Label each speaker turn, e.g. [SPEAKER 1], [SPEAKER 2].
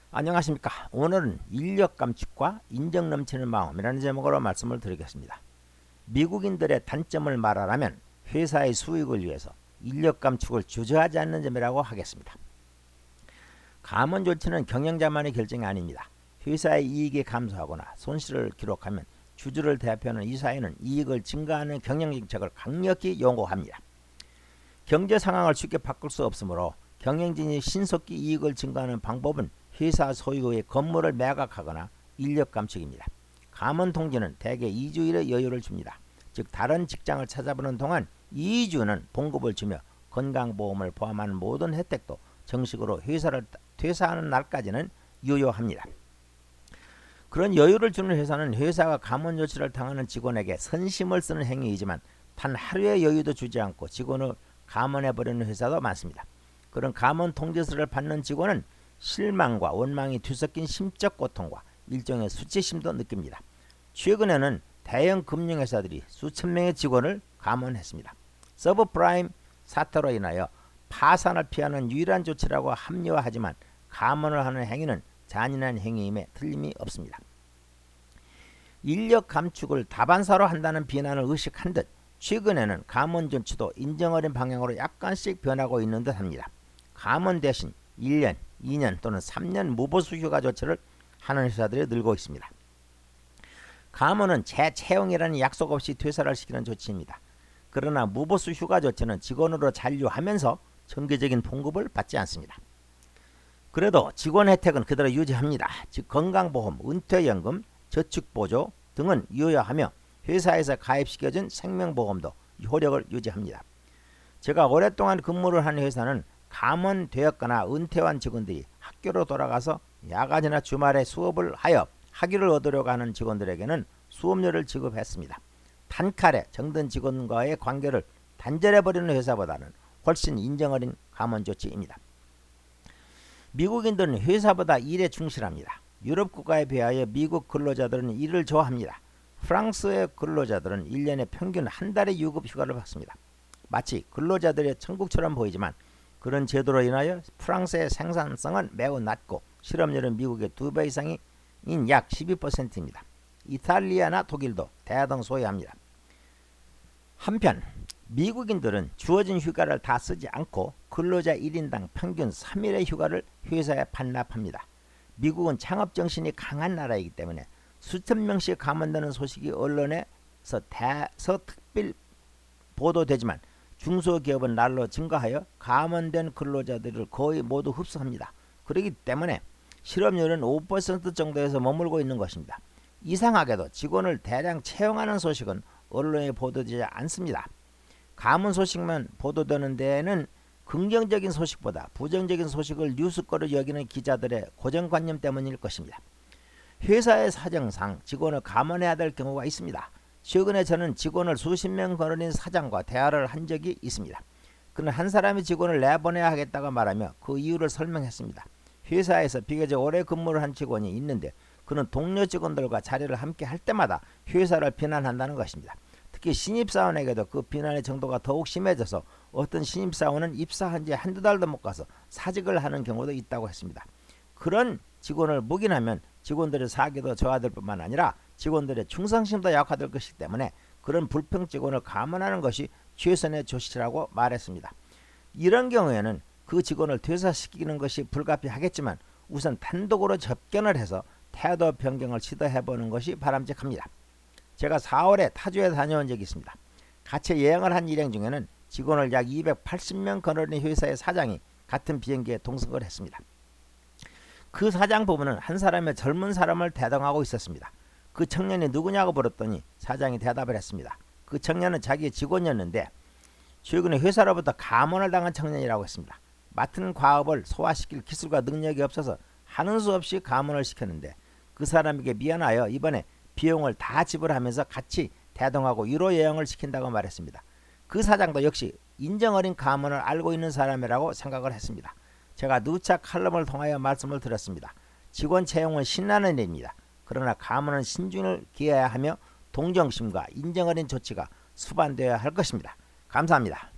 [SPEAKER 1] 안녕하십니까. 오늘은 인력 감축과 인정 넘치는 마음이라는 제목으로 말씀을 드리겠습니다. 미국인들의 단점을 말하라면 회사의 수익을 위해서 인력 감축을 주저하지 않는 점이라고 하겠습니다. 감원 조치는 경영자만의 결정이 아닙니다. 회사의 이익이 감소하거나 손실을 기록하면 주주를 대표하는 이사회는 이익을 증가하는 경영정책을 강력히 요구합니다. 경제 상황을 쉽게 바꿀 수 없으므로 경영진이 신속히 이익을 증가하는 방법은 회사 소유의 건물을 매각하거나 인력 감축입니다. 감원 통지는 대개 2주일의 여유를 줍니다. 즉 다른 직장을 찾아보는 동안 2주는 봉급을 주며 건강보험을 포함한 모든 혜택도 정식으로 회사를 퇴사하는 날까지는 유효합니다. 그런 여유를 주는 회사는 회사가 감원 조치를 당하는 직원에게 선심을 쓰는 행위이지만 단 하루의 여유도 주지 않고 직원을 감원해버리는 회사도 많습니다. 그런 감원 통지서를 받는 직원은 실망과 원망이 뒤섞인 심적 고통과 일종의 수치심도 느낍니다. 최근에는 대형 금융회사들이 수천 명의 직원을 감원했습니다. 서브프라임 사태로 인하여 파산을 피하는 유일한 조치라고 합리화하지만 감원을 하는 행위는 잔인한 행위임에 틀림이 없습니다. 인력 감축을 다반사로 한다는 비난을 의식한 듯 최근에는 감원 조치도 인정 어린 방향으로 약간씩 변하고 있는 듯합니다. 감원 대신 1년, 2년 또는 3년 무보수 휴가 조치를 하는 회사들이 늘고 있습니다. 감원은 재채용이라는 약속 없이 퇴사를 시키는 조치입니다. 그러나 무보수 휴가 조치는 직원으로 잔류하면서 정기적인 봉급을 받지 않습니다. 그래도 직원 혜택은 그대로 유지합니다. 즉 건강보험, 은퇴연금, 저축보조 등은 유효하며 회사에서 가입시켜준 생명보험도 효력을 유지합니다. 제가 오랫동안 근무를 한 회사는 감원되었거나 은퇴한 직원들이 학교로 돌아가서 야간이나 주말에 수업을 하여 학위를 얻으려고 하는 직원들에게는 수업료를 지급했습니다. 단칼에 정든 직원과의 관계를 단절해버리는 회사보다는 훨씬 인정 어린 감원 조치입니다. 미국인들은 회사보다 일에 충실합니다. 유럽 국가에 비하여 미국 근로자들은 일을 좋아합니다. 프랑스의 근로자들은 1년에 평균 한 달의 유급 휴가를 받습니다. 마치 근로자들의 천국처럼 보이지만 그런 제도로 인하여 프랑스의 생산성은 매우 낮고 실업률은 미국의 2배 이상인 약 12%입니다. 이탈리아나 독일도 대등 소유합니다. 한편 미국인들은 주어진 휴가를 다 쓰지 않고 근로자 1인당 평균 3일의 휴가를 회사에 반납합니다. 미국은 창업정신이 강한 나라이기 때문에 수천 명씩 감원되는 소식이 언론에서 특별 보도되지만 중소기업은 날로 증가하여 감원된 근로자들을 거의 모두 흡수합니다. 그렇기 때문에 실업률은 5% 정도에서 머물고 있는 것입니다. 이상하게도 직원을 대량 채용하는 소식은 언론에 보도되지 않습니다. 감원 소식만 보도되는 데에는 긍정적인 소식보다 부정적인 소식을 뉴스거리 여기는 기자들의 고정관념 때문일 것입니다. 회사의 사정상 직원을 감원해야 될 경우가 있습니다. 최근에 저는 직원을 수십 명 거느린 사장과 대화를 한 적이 있습니다. 그는 한 사람의 직원을 내보내야 하겠다고 말하며 그 이유를 설명했습니다. 회사에서 비교적 오래 근무를 한 직원이 있는데 그는 동료 직원들과 자리를 함께 할 때마다 회사를 비난한다는 것입니다. 특히 신입사원에게도 그 비난의 정도가 더욱 심해져서 어떤 신입사원은 입사한 지 한두 달도 못 가서 사직을 하는 경우도 있다고 했습니다. 그런 직원을 묵인하면 직원들의 사기도 저하될 뿐만 아니라 직원들의 충성심도 약화될 것이기 때문에 그런 불평 직원을 감원하는 것이 최선의 조치라고 말했습니다. 이런 경우에는 그 직원을 퇴사시키는 것이 불가피하겠지만 우선 단독으로 접견을 해서 태도 변경을 시도해보는 것이 바람직합니다. 제가 4월에 타주에 다녀온 적이 있습니다. 같이 여행을 한 일행 중에는 직원을 약 280명 거느린 회사의 사장이 같은 비행기에 동승을 했습니다. 그 사장 부부는 한 사람의 젊은 사람을 대동하고 있었습니다. 그 청년이 누구냐고 물었더니 사장이 대답을 했습니다. 그 청년은 자기의 직원이었는데 최근에 회사로부터 감원을 당한 청년이라고 했습니다. 맡은 과업을 소화시킬 기술과 능력이 없어서 하는 수 없이 감원을 시켰는데 그 사람에게 미안하여 이번에 비용을 다 지불하면서 같이 대동하고 유로 여행을 시킨다고 말했습니다. 그 사장도 역시 인정 어린 감원을 알고 있는 사람이라고 생각을 했습니다. 제가 누차 칼럼을 통하여 말씀을 드렸습니다. 직원 채용은 신나는 일입니다. 그러나 감원은 신중을 기해야 하며 동정심과 인정 어린 조치가 수반되어야 할 것입니다. 감사합니다.